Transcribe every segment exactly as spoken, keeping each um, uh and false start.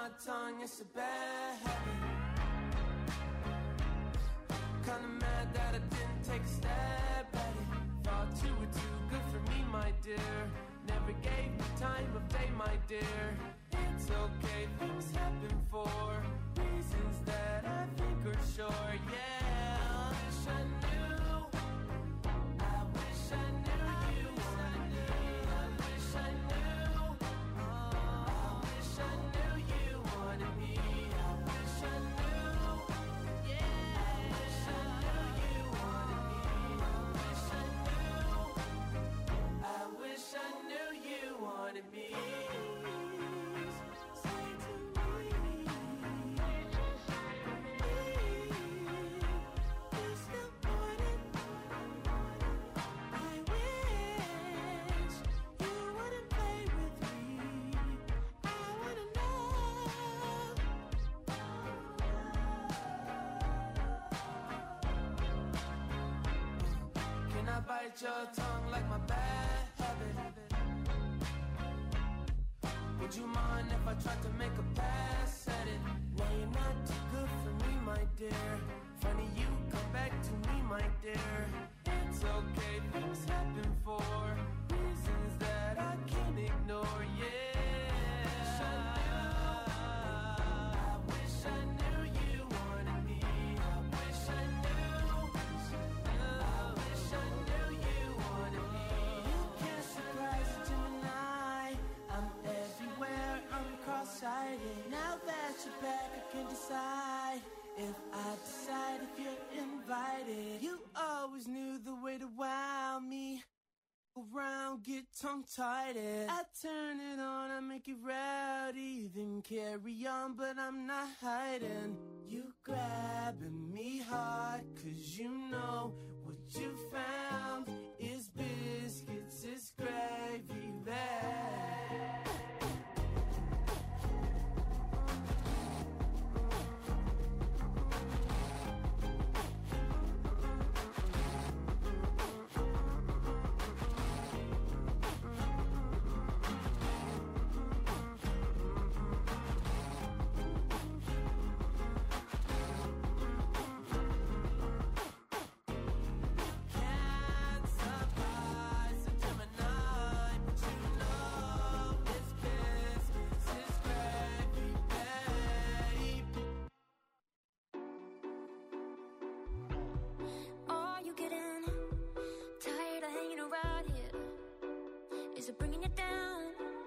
my tongue, it's a bad habit. Kinda mad that I didn't take a stab at it. Thought you were too good for me, my dear. Never gave me time of day, my dear. It's okay, things happen for reasons that I think are sure, yeah. I wish I knew, I wish I knew you wanted me. I wish I knew, I wish I knew you wanted me. I wish I knew, yeah. I wish I knew you wanted me. I wish I knew, I wish I knew you wanted me. Bite your tongue like my bad habit. Would you mind if I tried to make a pass at it? No, you're not too good for me, my dear. Funny you come back to me, my dear. It's okay, things happen for reasons that I can't ignore, yeah. Now that you're back, I can decide if I decide if you're invited. You always knew the way to wow me. Around, get tongue-tied. I turn it on, I make it rowdy. Then carry on, but I'm not hiding. You grabbing me hard, cause you know what you found is biscuits, is gravy there. Is it bringing you down?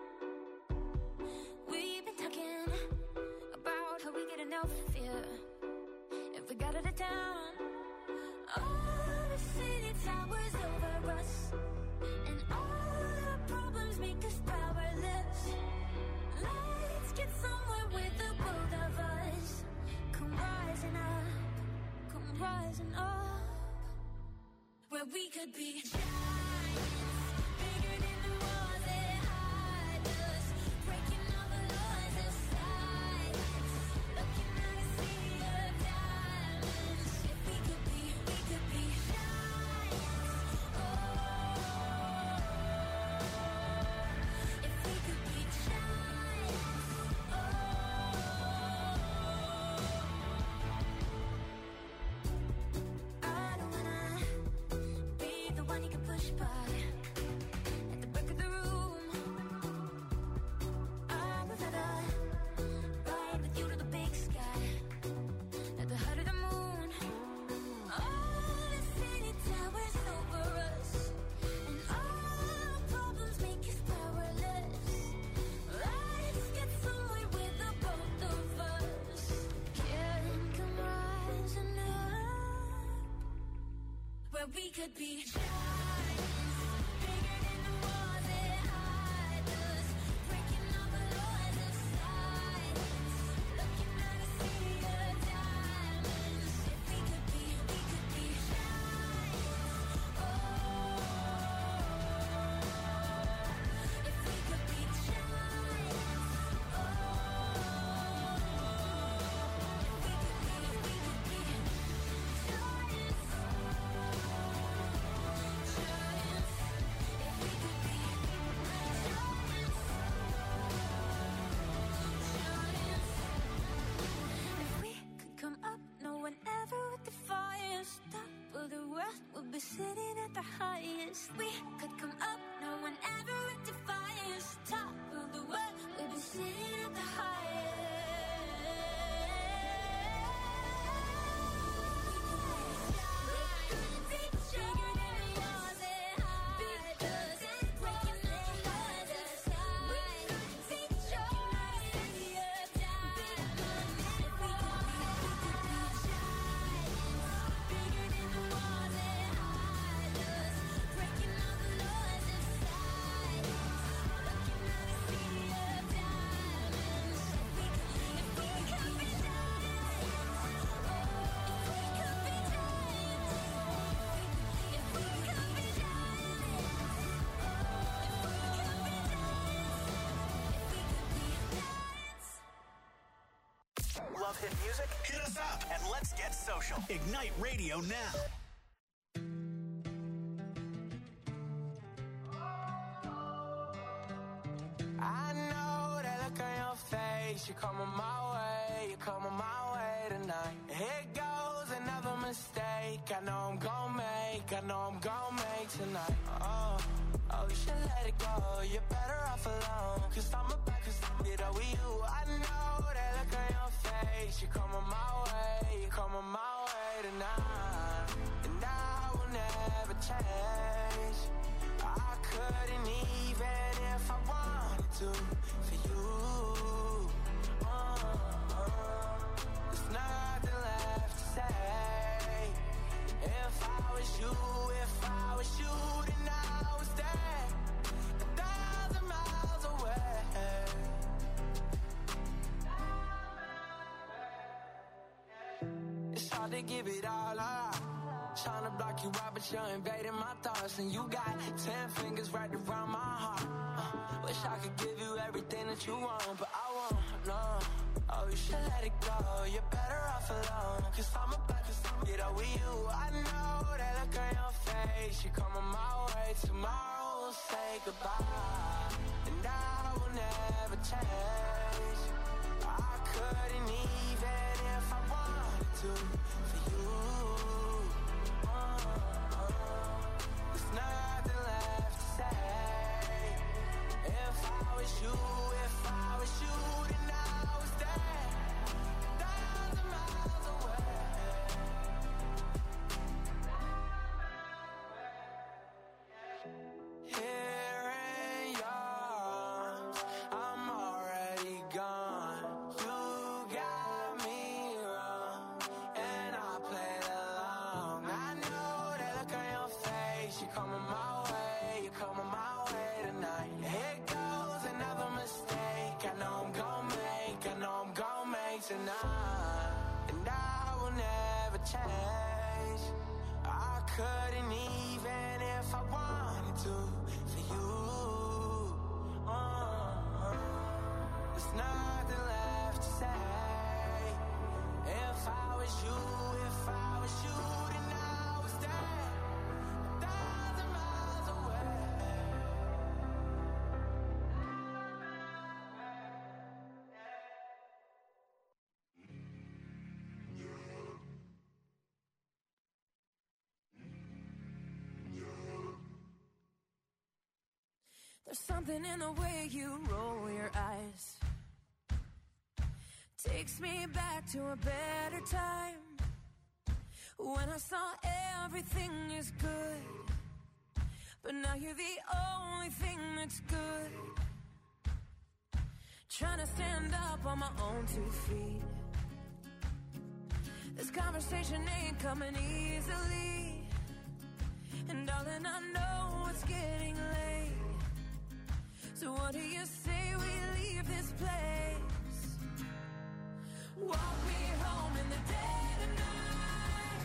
We've been talking about how we get enough fear if we got out of town. All the city towers over us, and all our problems make us powerless. Let's get somewhere with the both of us. Come rising up, come rising up, where we could be giants. We could be giants, bigger than the walls that hide us, breaking all the laws of science, looking at a sea of diamonds. If we could be, we could be giants. Oh, if we could be giants. Oh, if we could be, we could be giants. we'll be sitting at the highest. We could come up, no one ever rectifies. Top of the world, we'll be sitting at the highest. Love hit music? Hit us up and let's get social. Ignite Radio now. I know that look on your face. You're coming my way, you're coming my way tonight. Here goes another mistake. I know I'm gonna make, I know I'm gonna make tonight. Oh, oh, you should let it go. You're better off alone. Cause I'm about to stop it over you. I know that look on your face. You're coming my way, you're coming my way tonight. And I will never change. I couldn't even if I wanted to for you. Uh, uh, there's nothing left to say. If I was you, if I was you, then I was there, a thousand miles away. It's hard to give it all up. Trying to block you out, but you're invading my thoughts. And you got ten fingers right around my heart. uh, Wish I could give you everything that you want, but I won't, no. Oh, you should let it go. You're better off alone. Cause I'm about to get over you. I know that look on your face. You're coming my way. Tomorrow we'll say goodbye. And I will never change. I couldn't even if I wanted to for you. There's nothing left to say. If I was you, if I was you, then I was there, a thousand miles away. Here in yours, I'm already gone. You got me wrong, and I played along. I know that look on your face. You're coming my way, you're coming my way tonight. Here goes another mistake. I know I'm gonna make, I know I'm gonna make tonight. And I will never change. I couldn't even if I wanted to for you. Uh, there's nothing left to say. If I was you, if I was you, then I was there, a thousand miles away. There's something in the way you roll your eyes. Takes me back to a better time, when I saw everything is good. But now you're the only thing that's good. Trying to stand up on my own two feet. This conversation ain't coming easily. And darling, I know it's getting late. So what do you say we leave this place? Walk me home in the dead of night.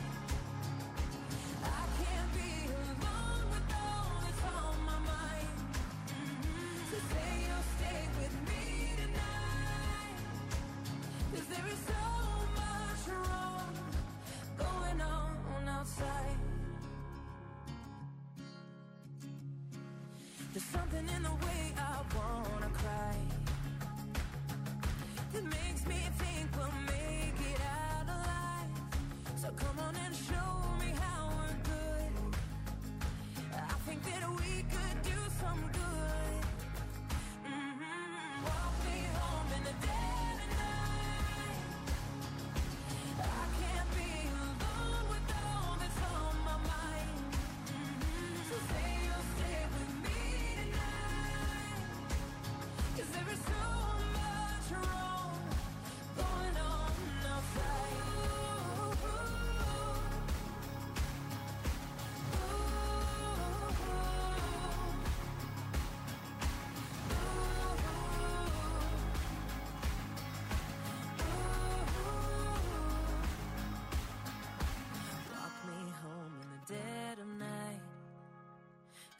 I can't be alone with all that's on my mind. Mm-hmm. So say you'll stay with me tonight. Cause there is so much wrong going on outside. There's something in the way I wanna cry that makes me think we'll make it out alive. So come on and show me how we're good.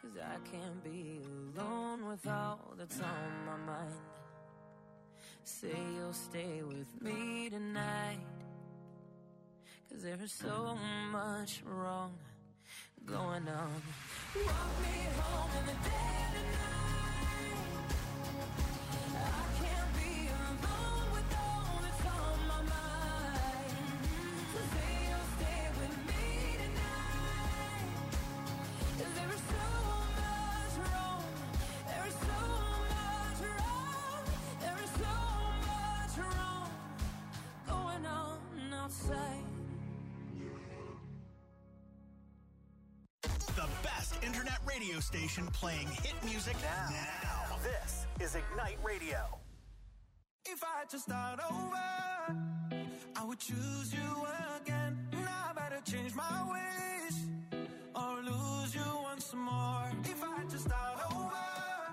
'cause I can't be alone with all that's on my mind. Say you'll stay with me tonight, 'cause there is so much wrong going on. Walk me home in the dead of night. I can't be alone with all that's on my mind. So say you'll stay with me tonight, 'cause there is so much wrong. There is so much wrong. There is so much wrong going on outside. The best internet radio station playing hit music now. now. This is Ignite Radio. If I had to start over, I would choose you again. Now I better change my ways or lose you once more. If I had to start over,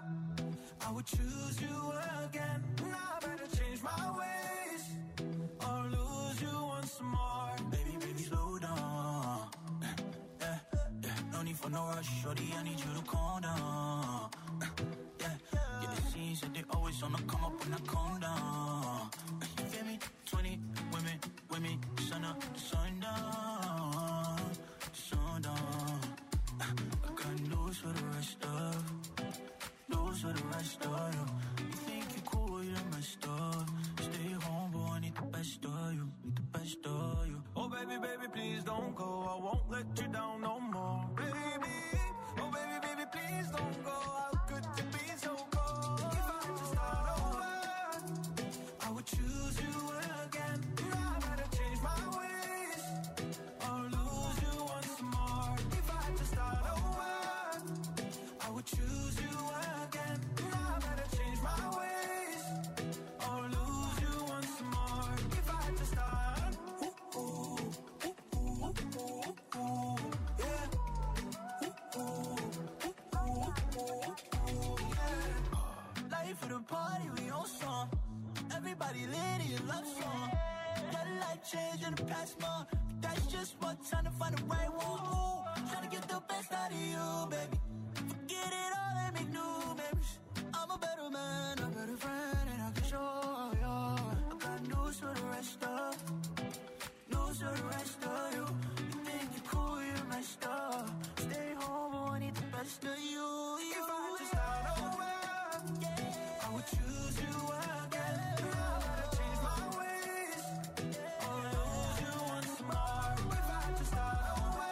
I would choose you again. Now I better change my ways or lose you once more. Baby, baby, slow down. Yeah, yeah, no need for no rush, shorty, I need you to calm down. Yeah, yeah, it seems that they always on the come up when I calm down. You feel me? twenty women, women, sun up, sun down, sun down. I got news for the rest of, news for the rest of you. You think you cool, you're messed up. Stay home, boy, I need the best of you, need the best of you. Oh baby, baby, please don't go, I won't let you down no more. Baby, oh baby, baby, please don't go. How could you be so cold? If I had to start over, I would choose you again. Now I better change my ways or lose you once more. If I had to start over, I would choose you again. Now I better change my ways or lose you once more. If I had to start, ooh, ooh, ooh, ooh, ooh, ooh, yeah. Ooh, ooh, ooh, ooh, ooh, yeah. Life of the party, we on song. Everybody lit in your love song. Got life change in the past month. That's just one time to find the right one. Ooh, tryna get the best out of you, baby. Forget it all and make new memories. I'm a better man, a better friend, and I can show you. I got news for the rest of, news for the rest of you. You think you're cool, you're messed up. Stay home, boy, I need the best of you. If I had to start over, I would choose you again. Now I better change my ways or lose you once more. If I had to start over,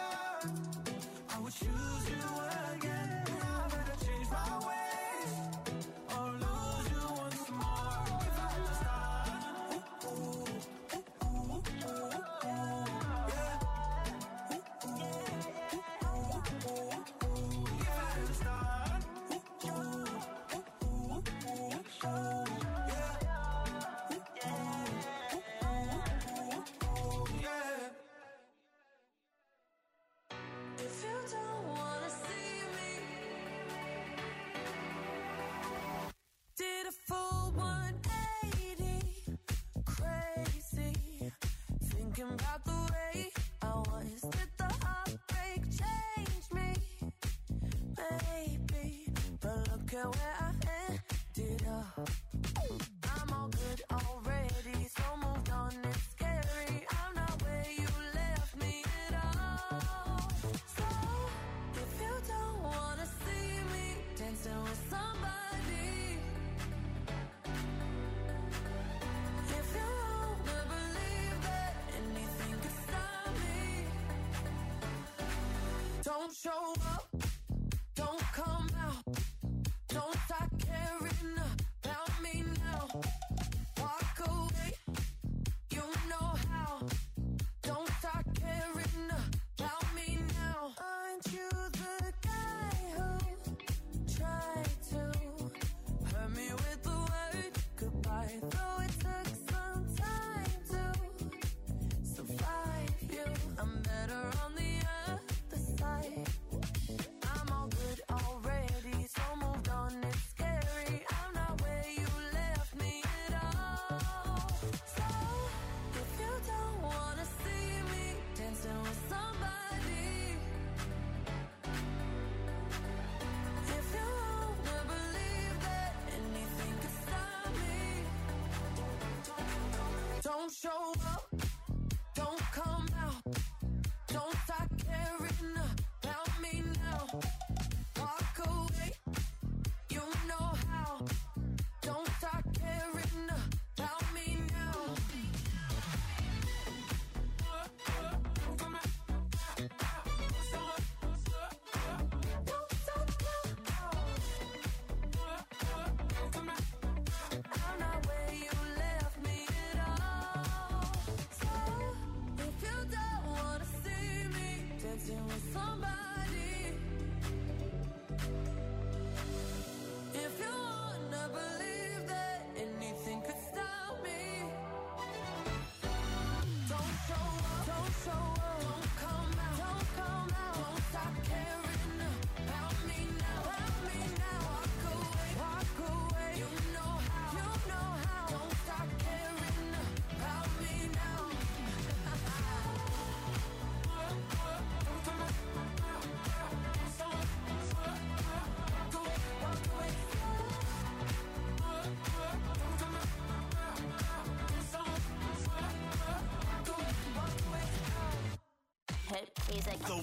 I would choose you again. Now I better change my ways or lose you once more. If I had to start, ooh, ooh, ooh, ooh, ooh, ooh, yeah. Ooh, ooh, ooh, ooh, ooh, ooh. If I had to start, ooh, ooh, ooh, ooh, ooh, ooh, yeah. Ooh, ooh, ooh, ooh, ooh, yeah. If you don't wanna see me, did a full one eighty, crazy, thinking about the way I was. Did the heartbreak change me? Maybe, but look at where I ended up. I'm all good already, so moved on, it's scary. I'm not where you left me at all. So, if you don't wanna see me dancing with somebody, if you wanna believe that anything could stop me, don't show up, don't come out, don't start caring about me now. Walk away, you know how. Don't start caring about me now. Aren't you the guy who tried to hurt me with the word goodbye? Though it took some time to survive you, I'm better on the other side. I'm all good already, so moved on, it's scary. I'm not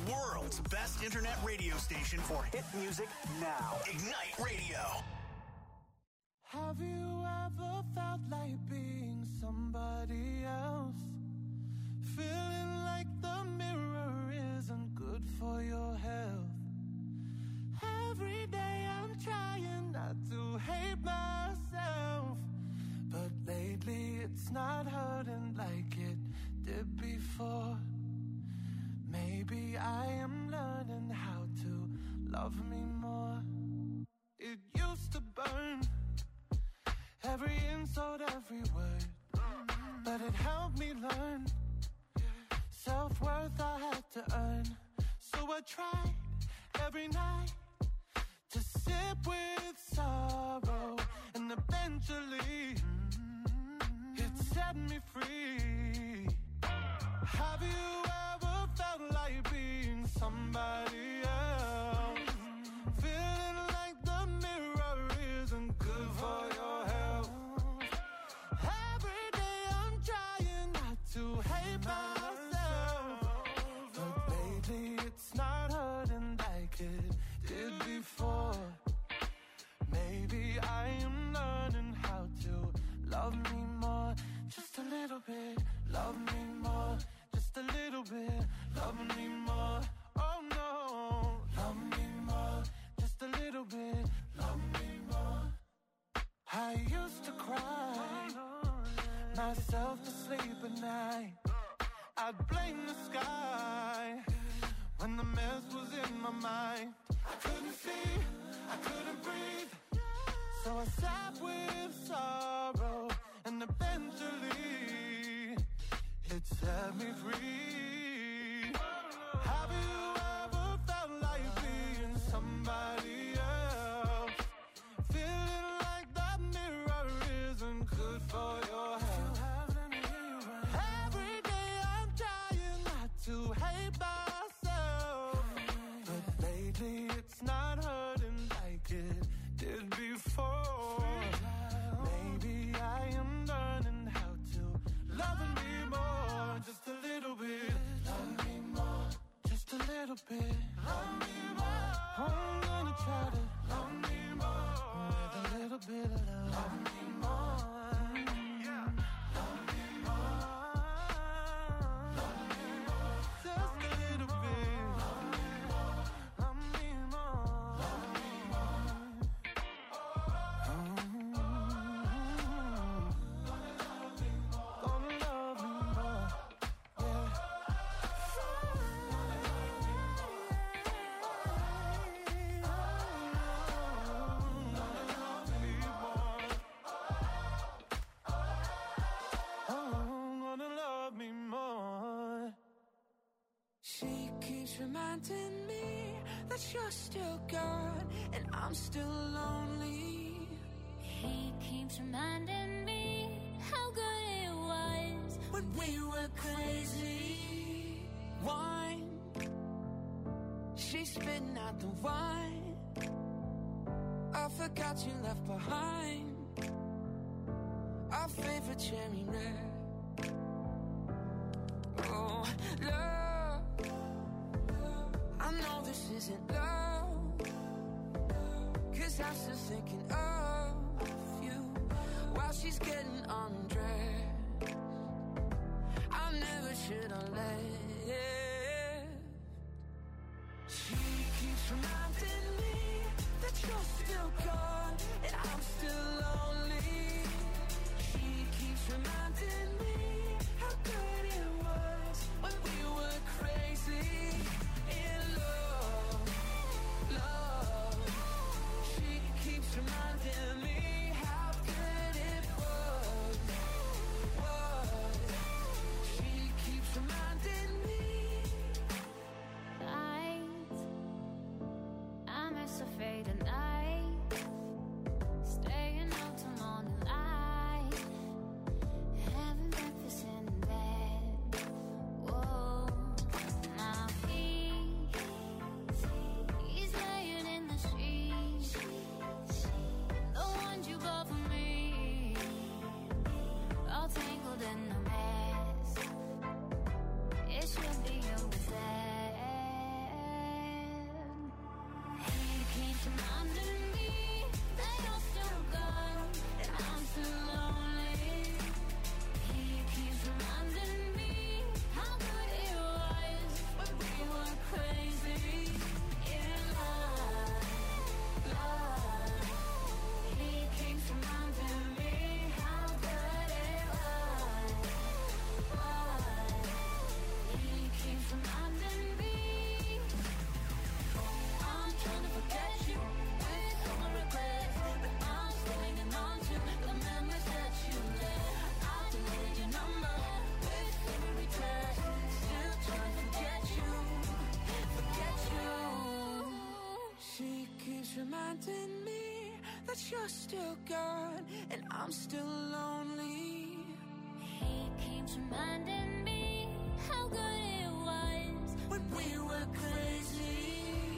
The world's best internet radio station for hit music now. Ignite Radio. Have you ever felt like being somebody else? Feeling like the mirror isn't good for your health. Every day I'm trying not to hate myself, but lately it's not hurting like it did before. Maybe I am learning how to love me more. It used to burn, every insult, every word, but it helped me learn. Self-worth I had to earn, so I tried every night to sip with sorrow, and eventually it set me free. Have you ever felt like being somebody else? Feeling like the mirror isn't good for your health. Every day I'm trying not to hate myself, but lately it's not hurting like it did before. Maybe I am learning how to love me more, just a little bit. Love me more, just a little bit. Love me more, oh no. Love me more, just a little bit. Love me more. I used to cry myself to sleep at night. I'd blame the sky when the mess was in my mind. I couldn't see, I couldn't breathe, so I sat with sorrow, and eventually it set me free. Have you ever felt like being somebody else? Feeling like that mirror isn't good for your health. Every day I'm trying not to hate myself, but lately it's not hurting like it did before. Maybe I am learning how to love me more, just a little bit. Love me more, just a little bit. Love me more. I'm gonna try to love me more with a little bit of love. Love me more, yeah. Love me more, love me more, just a little bit. Love me more, love me more, love me more. Mm-hmm. Gonna love me more, yeah. She keeps reminding me that you're still gone and I'm still lonely. He keeps reminding me how good it was When we were crazy, wine. She's spitting out the wine I forgot you left behind. Our favorite cherry red. Oh, love, I know this isn't love, 'cause I'm still thinking of you while she's getting undressed. I never should have left. She keeps reminding me that you're still gone and I'm still lonely. She keeps reminding me how good it was when we were crazy in love, love. She keeps reminding me how good it was, was. She keeps reminding me. Night, I miss a faded night, staying out till morning light, having breakfast in bed. Whoa, now he, he's laying in the sheets, the ones you bought for me, all tangled in the mess. It should be over there. reminding me that you're still gone and I'm still lonely. He keeps reminding me how good it was when we were crazy.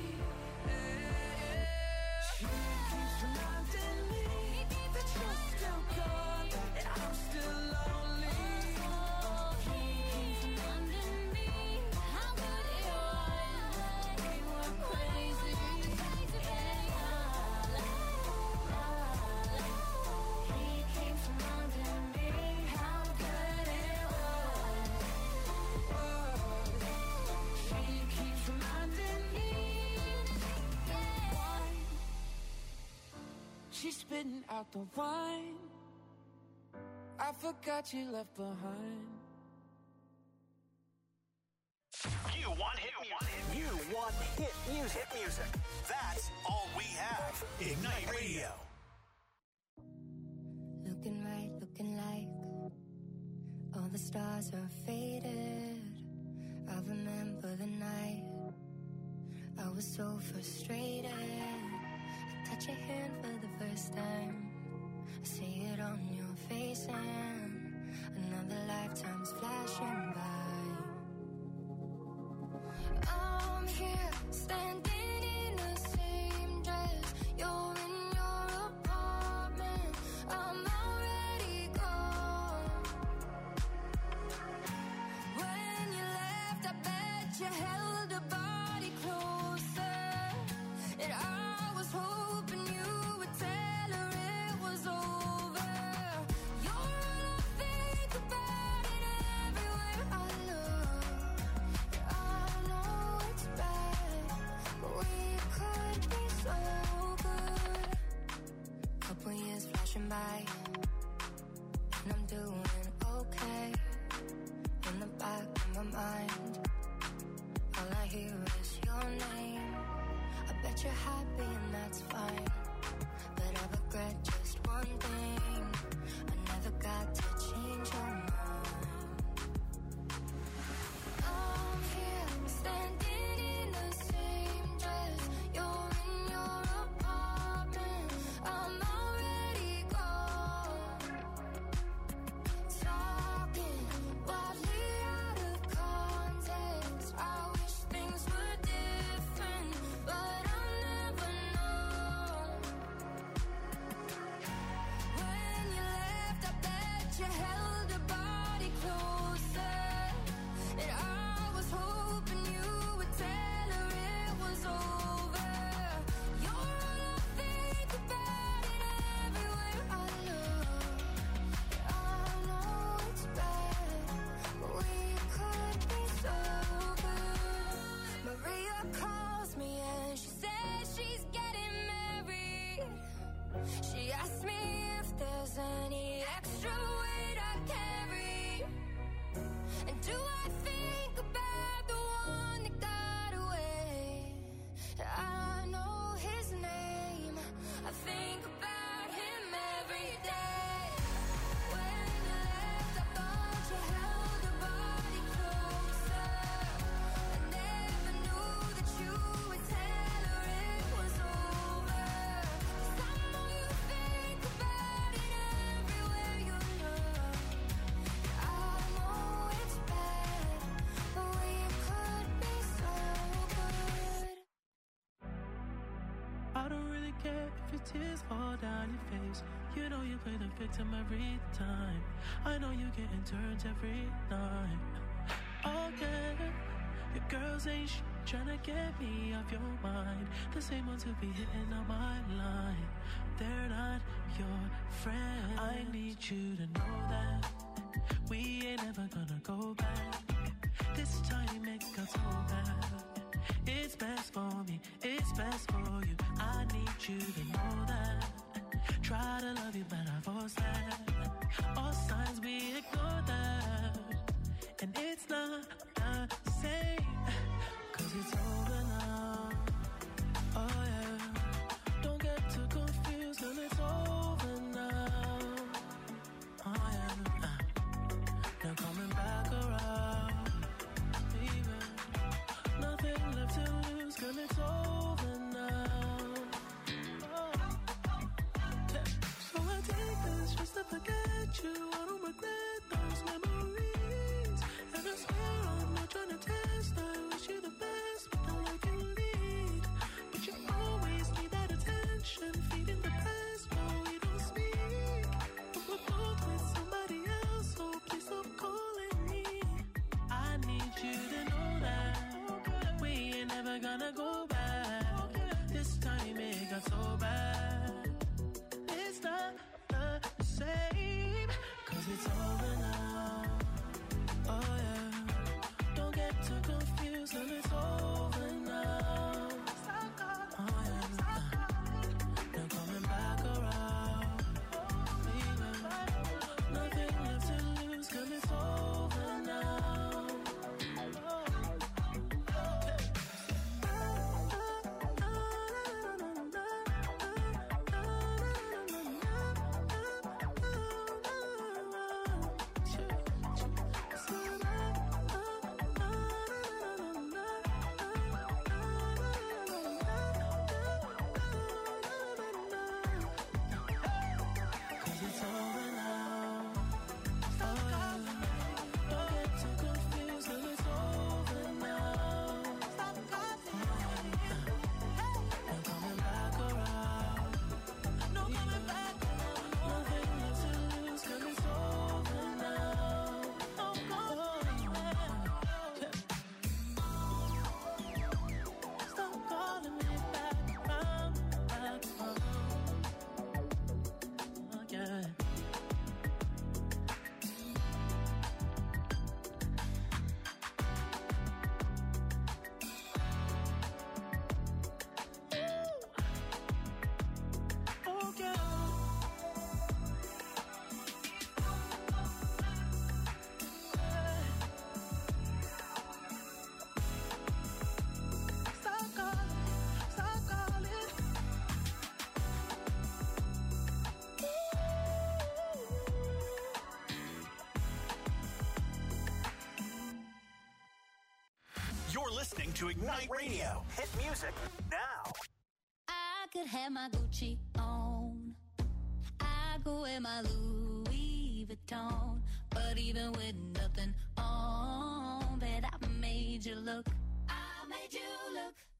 She keeps reminding me that you're still gone and I'm still lonely. He keeps reminding me how good it was when we were crazy. He keeps reminding me how good it was. She keeps reminding me. She's spitting out the wine I forgot you left behind. You want hit music. You want hit music. Hit music. That's all we have. Ignite Radio. Looking right, looking like all the stars are faded. I remember the night I was so frustrated. I touch your hand for the first time. I see it on your face and another lifetime's flashing by. I'm here standing in the same dress. You're in your apartment. I'm already gone. When you left, I bet you held a body closer. And I was hoping you would tell her it was over. You're all I think about it everywhere I look. I know it's bad, but we could be so good. Couple years flashing by, and I'm doing okay. In the back of my mind, all I hear is your name. I bet you're happy and that's fine, but I regret just one thing. I never got to change your mind. I'm here standing in the same dress. You're in your apartment. I'm already gone. Talking wildly out of context. I wish things were different, but I'll never know. When you left, I bet you held a body closer. And I was hoping you would tell her it was over. You're all I think about it everywhere I look. I know it's bad, but we could be so good. Maria calls me and she says she's getting married. She asked me if there's any extra weight I carry. And do I think about the one that got away? I know his name. I think about him every day. When you left, I thought you held a body closer. I never knew that you would tell her it was over. 'Cause I know you think about it everywhere you look. I know it's bad, but we could be so good. I don't really care if your tears fall down your face. You know you play the victim every time. I know you getting turns every night. Oh yeah, your girls ain't sh- tryna get me off your mind. The same ones who be hitting on my line. They're not your friends. I need you to know that we ain't ever gonna go back. This time it got so bad. It's best for me, it's best for you. I need you to know that. Try to love you, but I force that. All signs we ignore that. And it's not the same, 'cause it's over now. Oh yeah, don't get too confused, 'cause it's over now. Oh yeah, uh, they're coming back around. Even nothing left to lose, 'cause it's over now. just to forget you. I don't regret those memories. And I swear I'm not trying to test. I wish you the best, but I like you lead. But you always need that attention, feeding the past while we don't speak. But we're both with somebody else, so please stop calling me. I need you to know that we ain't never gonna go back. This time it got so bad. It's not the same, cause it's over now. Oh yeah, don't get too confused, and it's over now. Oh yeah, no coming back around. Leaving nothing left to lose, cause it's over now. You're listening to Ignite Radio. Hit music now. I could have my Gucci on. I could wear my Louis Vuitton. But even with nothing on, bet I made you look. I made you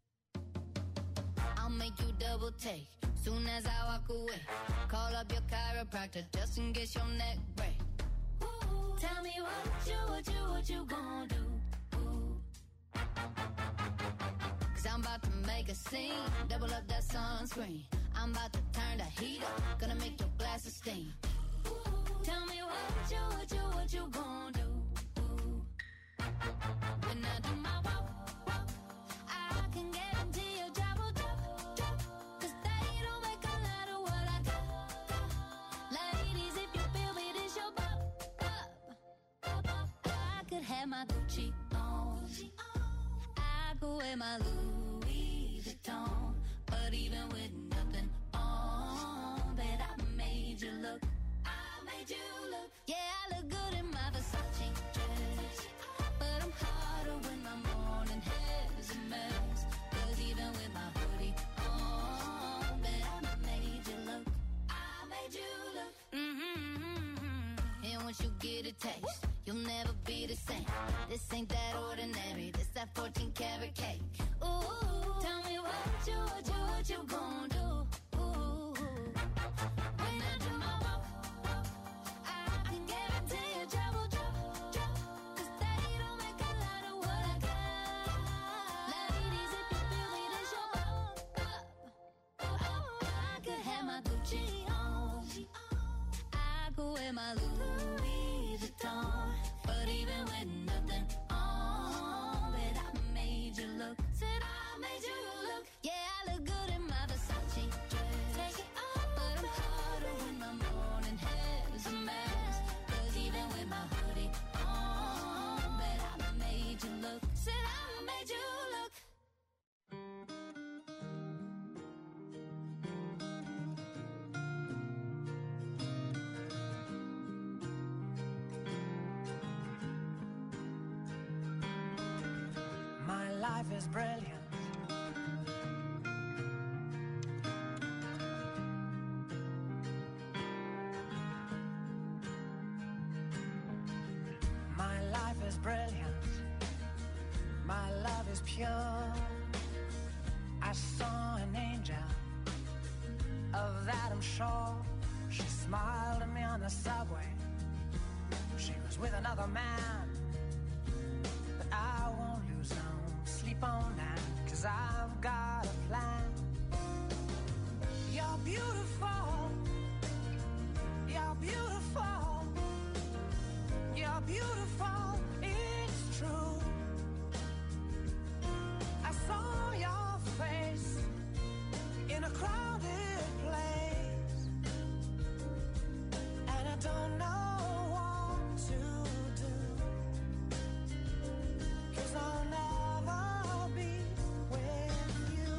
look. I'll make you double take. Soon as I walk away, call up your chiropractor just in case your neck break. Ooh, tell me what you, what you, what you gonna do. Cause I'm about to make a scene, double up that sunscreen. I'm about to turn the heat up, gonna make your glasses steam. Ooh, tell me what you, what you, what you gonna do. Ooh. When I do my walk, walk, I can guarantee your job will drop, drop. Cause they don't make a lot of what I got, got. Ladies, if you feel me, this your bop, bop, bop. I could have my Gucci on, I could wear my Louis Vuitton. But even with nothing on, bet I made you look. I made you look. Yeah, I look good in my Versace dress, but I'm hotter when my morning hair's a mess. Cause even with my hoodie on, bet I made you look. I made you look. Mm-hmm. And once you get a taste, you'll never be the same. This ain't that ordinary, this that fourteen karat cake. Ooh, tell me what you, what you, what you gon' do. Ooh, when I do my walk, walk, I can guarantee your job will drop, drop. Cause they don't make a lot of what I got. Ladies, if you feel me, this your bop, bop. I could have my Gucci on, I could wear my Louis Vuitton. But even with nothing on, bet I made you look. Said I made you look. Yeah, I look good in my Versace dress. Take it off, but I'm hotter when my morning hair's a mess. Cause even with my hoodie on, bet I made you look. Said I made you look. My life is brilliant. is brilliant. My love is pure. I saw an angel, of that I'm sure. She smiled at me on the subway. She was with another man, but I won't lose no sleep on that, 'cause I've got a plan. You're beautiful. You're beautiful. You're beautiful. It's true. I saw your face in a crowded place, and I don't know what to do, 'cause I'll never be with you.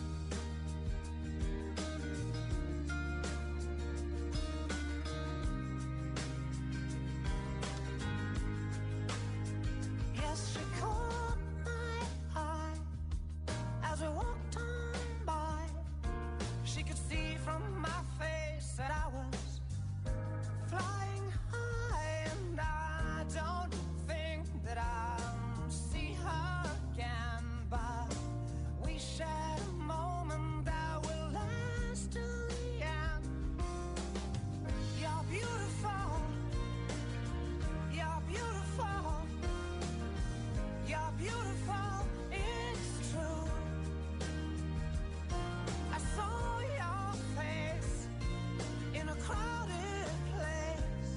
Yes, she caught my eye as we walked on by. She could see from my face that I was flying high, and I don't think that I'll see her again, but we shared a moment that will last till the end. You're beautiful. You're beautiful. You're beautiful. It's true. I saw your face in a crowded place,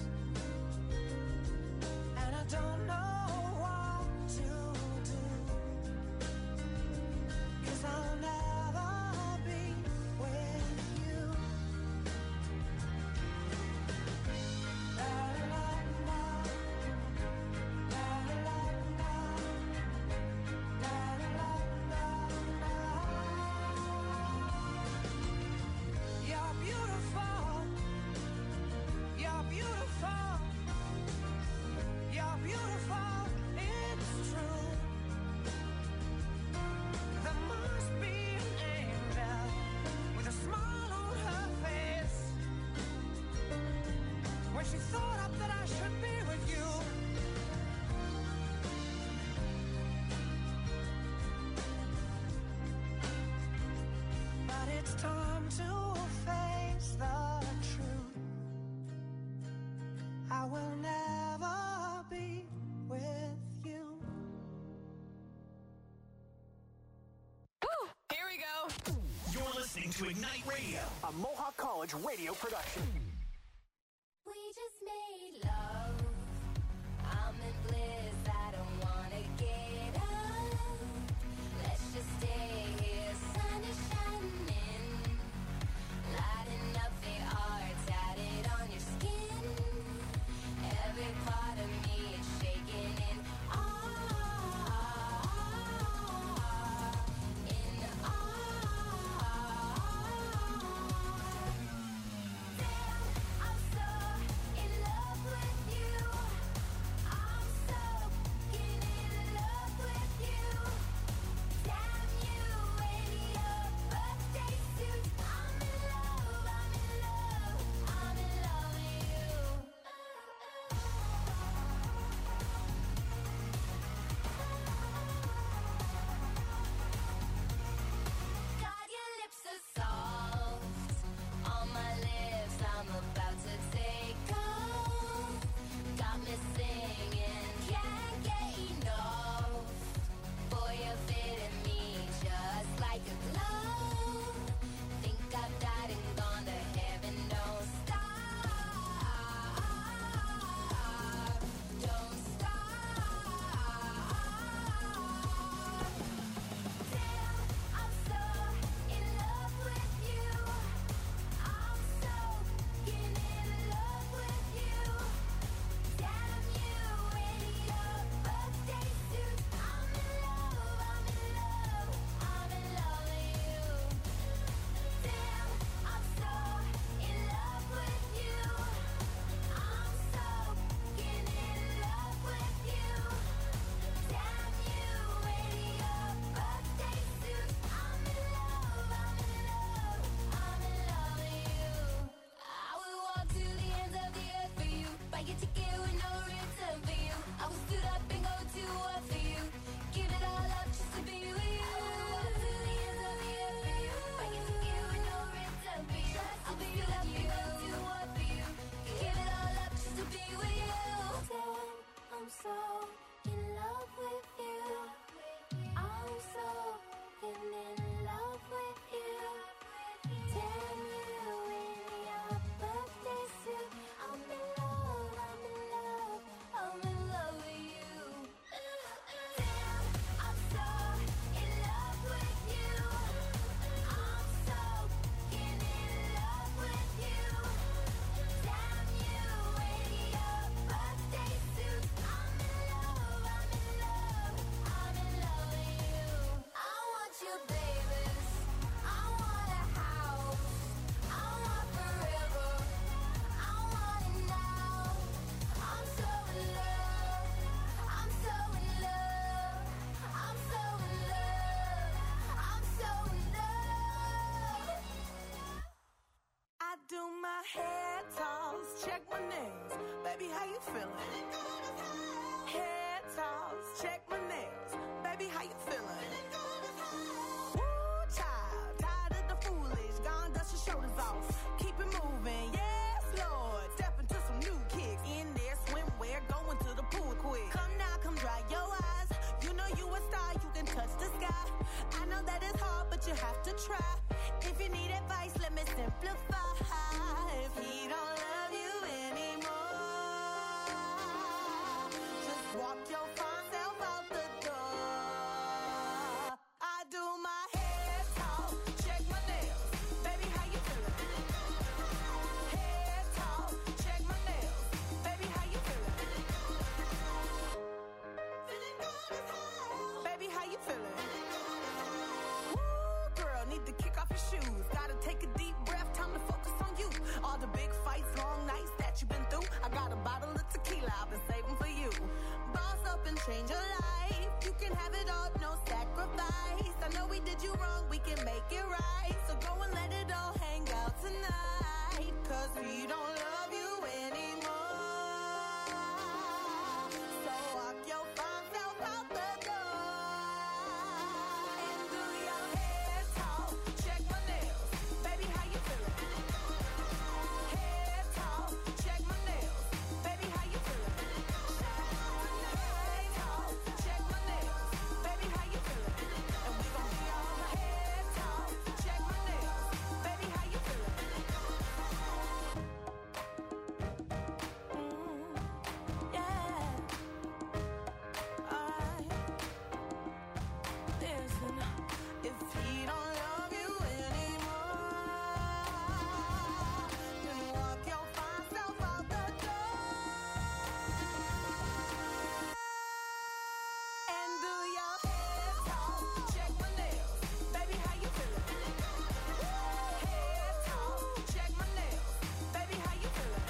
and I don't know what to do, 'cause I'll never be with you. La la la la. La la la la. La la la la la. You're beautiful. You're beautiful. You're beautiful. It's true. There must be an angel with a smile on her face when she thought up that I should be with you. But it's time to face the truth. I will never be with you. Here we go. You're listening to Ignite Radio, a Mohawk College radio production. We just made love. I'm in bliss. I don't wanna get up. Let's just stay here. Sun is shining, lighting up the art tatted on your skin. Every part of me is shaking in awe, in awe. Head toss, check my nails. Baby, how you feeling? Head toss, check my nails. Baby, how you feeling? Woo, child, tired of the foolish. Gone, dust your shoulders off. Keep it moving, yes, Lord. Step into some new kicks. In there, swimwear, going to the pool quick. Come now, come dry your eyes. You know you a star, you can touch the sky. I know that it's hard, but you have to try. If you need advice, let me simplify. If he don't love you anymore, just walk your fine self out the door. I do my head talk, check my nails. Baby, how you feeling? Head talk, check my nails. Baby, how you feeling? Feeling good as hell. Baby, how you feeling? Woo, girl, need to kick off your shoes. Gotta take a deep breath, time to focus on you. All the big fights, long nights that you've been through. I got a bottle of tequila I've been saving for you. Boss up and change your life. You can have it all, no sacrifice. I know we did you wrong, we can make it right. So go and let it all hang out tonight. Cause we don't love you anymore. So walk your fine self out the door. And do your head talk, check my nails. Baby, how you feeling? Head talk, check my nails. Baby, how you feeling? Head talk, check my nails. Baby, how you feeling? And we gon' be all head talk, check my nails. Baby, how you feeling? Mm, yeah. Alright. Listen, if he don't love you anymore, then walk your fine self out the door. And do your head talk, check my nails. Baby, how you feeling? Head talk, check my nails. Baby, how you feeling?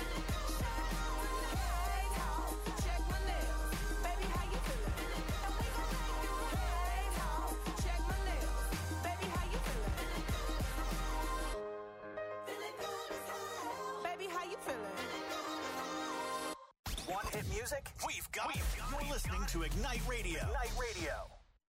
Head talk, check my nails. Baby, how you feeling? And we gon' make you head talk, check my nails. Baby, how you feeling? Feeling good as hell. Baby, how you feeling? Want hit music? We've got it. You're listening to Ignite Radio. Ignite Radio.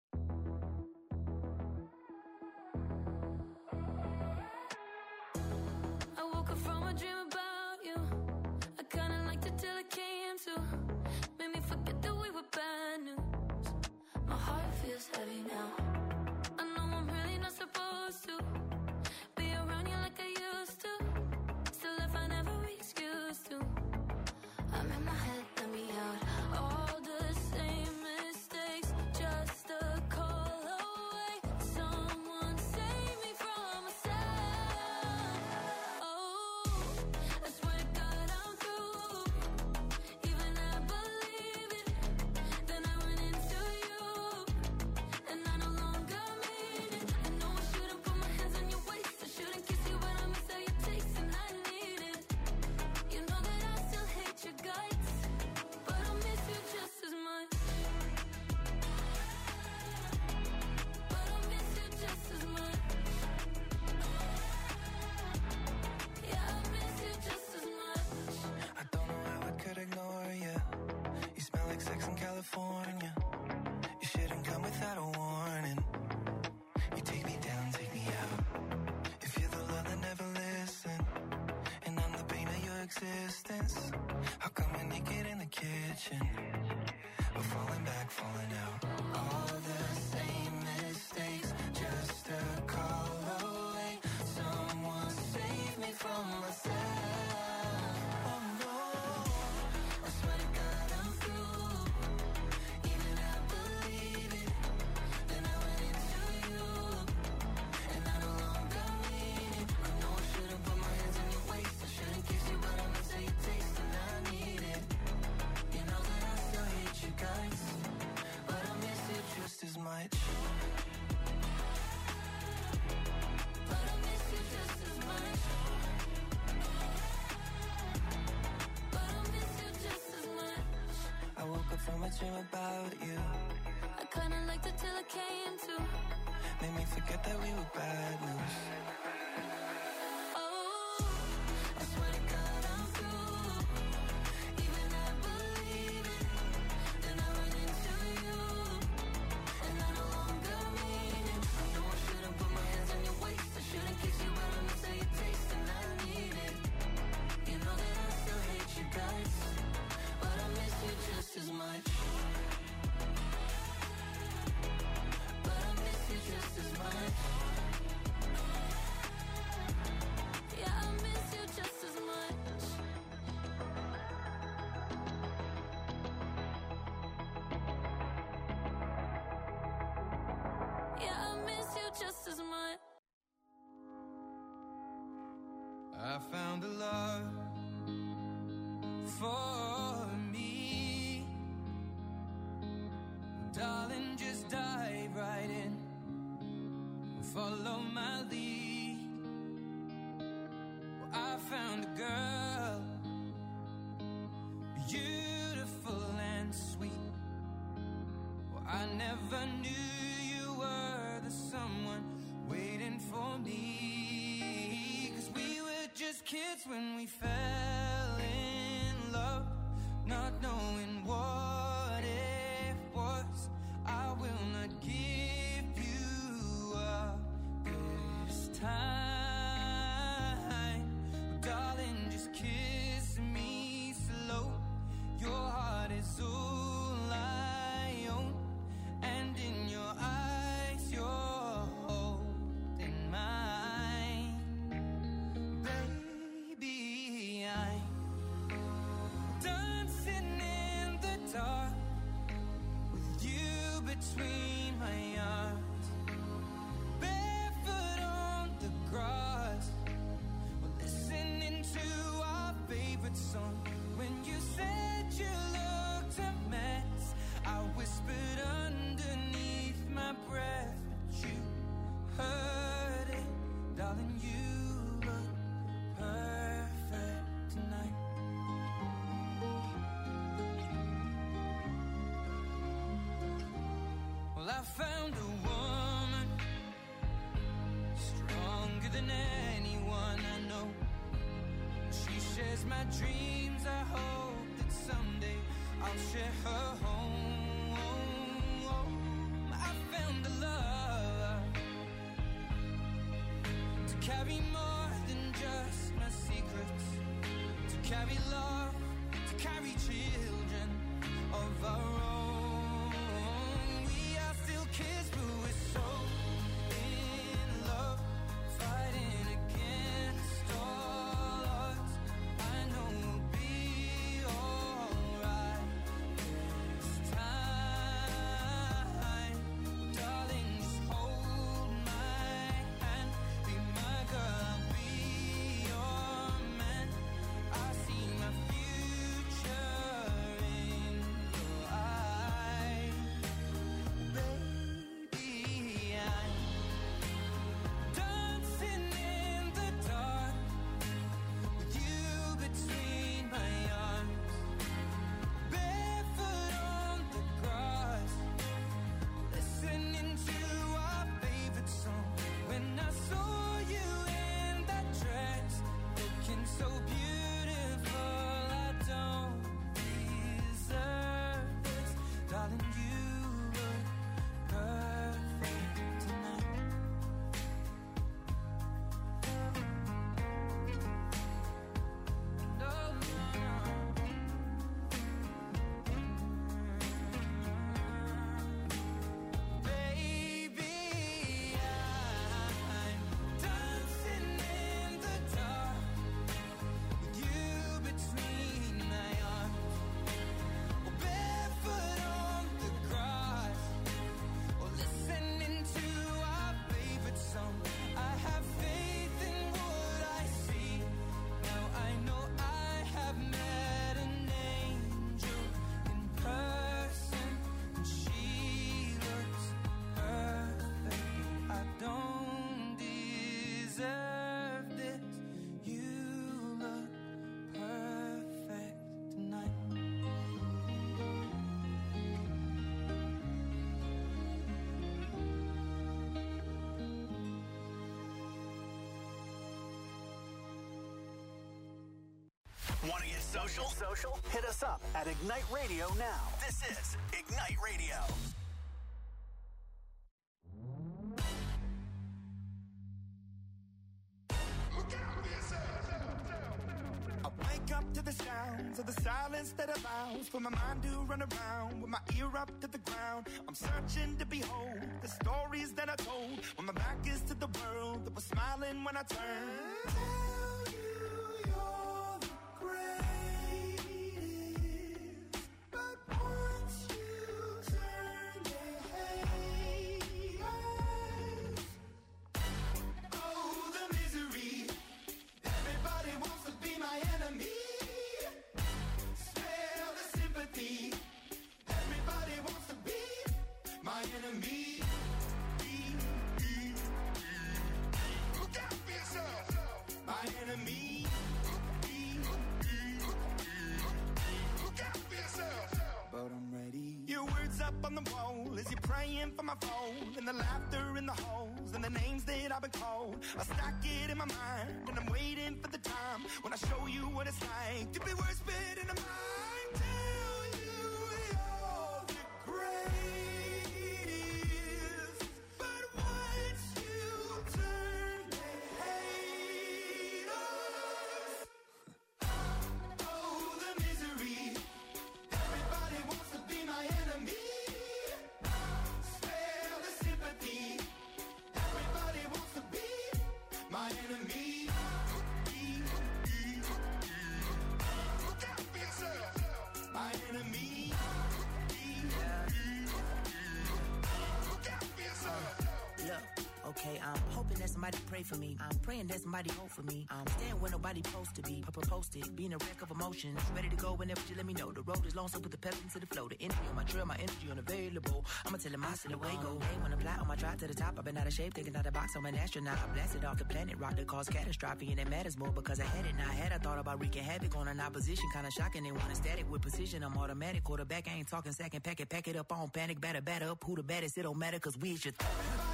I woke up from a dream about you. I kinda liked it till it came to. Made me forget that we were bad news. My heart feels heavy now. I know I'm really not supposed to be around you like I used to. Still, if I never excuse to, I'm in my head, let me out. All the same mistakes, just a call away. Someone save me from myself. Oh, I swear to God I'm through. Even I believe it. Then I went into you, and I no longer mean it. I know I shouldn't put my hands on your waist. I shouldn't kiss you, but I miss how you taste, and I need it. You know that I still hate your guts, but I miss you just as much. But I miss you just as much. Yeah, I miss you just as much. I don't know how I could ignore you. You smell like sex in California. You shouldn't come without a warning. You take me down, take me out. If you're the love that never listened, and I'm the pain of your existence, how come we're naked in the kitchen? We're falling back, falling out. All the same mistakes, just a call away. Someone save me from myself. Oh no, I swear to God I'm through. Even I believe it. Then I went into you, and I no longer mean it. I know I shouldn't put my hands on your waist. I shouldn't kiss you, but I miss how you taste, and I need it. You know that I still hate you guys, but I miss you just as much. But I miss you just as much. But I miss you just as much. I woke up from a dream about you. I kinda liked it till it came to. Made me forget that we were bad news. Oh, I swear to I found a love for me. Darling, just dive right in. Follow my lead. Well, I found a girl, beautiful and sweet. Well, I never knew you were the someone waiting for me. 'Cause we were just kids when we fell in love, not knowing what it was. I will not give you up this time. Darling, just kiss me slow. Your heart is all I own, and in your eyes you're holding mine. Baby, I'm dancing in the dark with you between my arms, barefoot on the grass. We're listening to our favorite song. When you said you looked a mess, I whispered underneath my breath, but you heard it. Darling, you look perfect tonight. Well, I found a woman stronger than anyone I know. She shares my dreams. I hope that someday I'll share her home. I found a love to carry more than just my secrets, to carry love, to carry children of our own. We are still kids, but we're so in love, fighting against all odds. I know we'll be alright this time. Darling, just hold my hand, be my girl, I'll be your man. I see my future in your eyes. Baby, I'm dancing in the dark with you between my arms, barefoot on the grass, listening to our favorite song. When I saw you in that dress, looking so beautiful, I don't deserve this. Darling, you look perfect tonight. No, no, no. Baby, I'm dancing in the dark with you between my arms, or barefoot on the grass, or listening to our favorite song. I have faith in what I see. Now I know I have met an angel in person, and she looks perfect. I don't deserve this. You look perfect tonight. Want to get social? Social? Hit us up at Ignite Radio now. This is Ignite Radio. I wake up to the sounds of the silence that allows for my mind to run around with my ear up to the ground. I'm searching to behold the stories that I told when my back is to the world that was smiling when I turned. Tell you you're the greatest, but once you turn, they hate us. Oh, the misery. Everybody praying for my phone, and the laughter in the holes, and the names that I've been called. I stack it in my mind, and I'm waiting for the time when I show you what it's like to be worse fit in a mind. Tell you you're the greatest, but once you turn, they hate us. Oh, the misery. Everybody wants to be my enemy. Spare the sympathy. Everybody wants to be my enemy. Look out for yourself. My enemy. Look out for yourself. Look, okay, I'm hoping that somebody pray for me. I'm praying that somebody hope for me. I'm staying where nobody supposed to be. Papa posted, being a wreck of emotions. Ready to go whenever you let me know. The road is long, so put the pep into the flow. The energy on my trail, my energy unavailable. I'ma tell him I still away go. Hey, when I fly on my drive to the top, I've been out of shape, taking out the box. I'm an astronaut. I blasted off the planet, rock that caused catastrophe, and it matters more because I had it. Now I had I thought about wreaking havoc on an opposition, kinda shocking. They want a static with precision. I'm automatic, quarterback. I ain't talking second packet, pack it up on panic, batter, batter up. Who the baddest? It don't matter, cause we is your th-